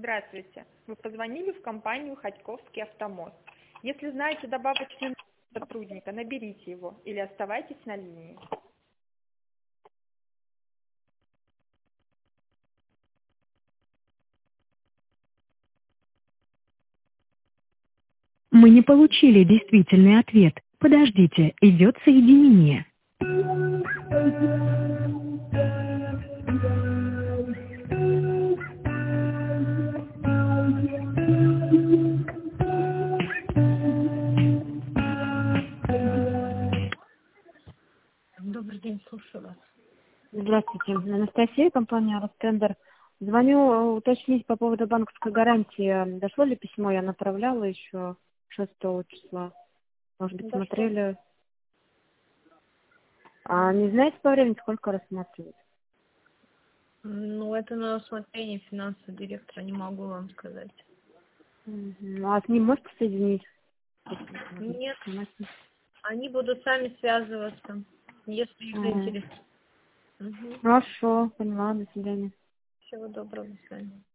Здравствуйте. Вы позвонили в компанию «Ходьковский автомост». Если знаете добавочный номер сотрудника, наберите его или оставайтесь на линии. Мы не получили действительный ответ. Подождите, идет соединение. Добрый день, слушаю вас. Здравствуйте, Анастасия, компания «Ростендер». Звоню уточнить по поводу банковской гарантии. Дошло ли письмо? Я направляла еще 6 числа. Может быть, смотрели. А не знаете по времени, сколько рассматривать? Ну, это на усмотрение финансового директора, не могу вам сказать. Ну, а с ним можете соединить? Нет, они будут сами связываться, если их заинтересует. Хорошо, поняла, до свидания. Всего доброго, до свидания.